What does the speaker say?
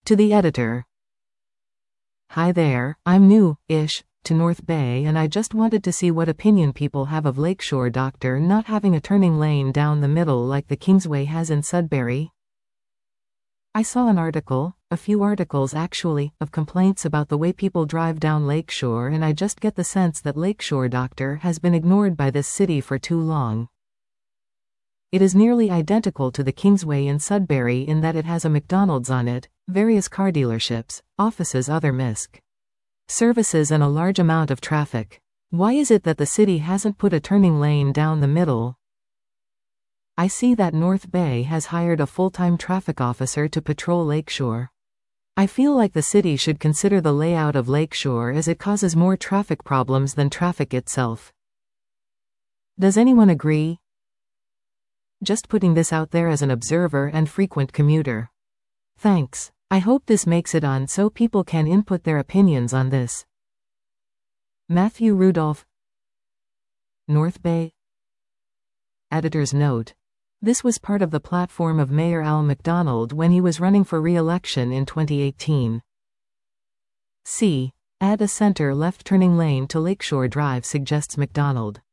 To the editor. Hi there, I'm new-ish to North Bay and I just wanted to see what opinion people have of Lakeshore Doctor not having a turning lane down the middle like the Kingsway has in Sudbury. I saw an article, a few articles actually, of complaints about the way people drive down Lakeshore, and I just get the sense that Lakeshore Doctor has been ignored by this city for too long. It is nearly identical to the Kingsway in Sudbury in that it has a McDonald's on it, various car dealerships, offices, other MISC services and a large amount of traffic. Why is it that the city hasn't put a turning lane down the middle? I see that North Bay has hired a full-time traffic officer to patrol Lakeshore. I feel like the city should consider the layout of Lakeshore as it causes more traffic problems than traffic itself. Does anyone agree? Just putting this out there as an observer and frequent commuter. Thanks. I hope this makes it on so people can input their opinions on this. Matthew Rudolph, North Bay. Editor's note. This was part of the platform of Mayor Al McDonald when he was running for re-election in 2018. C. Add a center left turning lane to Lakeshore Drive, suggests McDonald.